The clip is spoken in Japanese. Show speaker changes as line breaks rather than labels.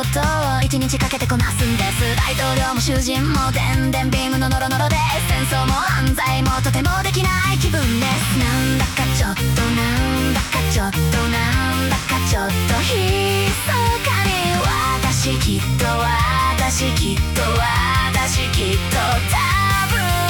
事を一日かけてこなすんです。大統領も囚人もでんでんビームのノロノロで、戦争も犯罪もとてもできない気分です。なんだかちょっとなんだかちょっとなんだかちょっと密かに私きっと多分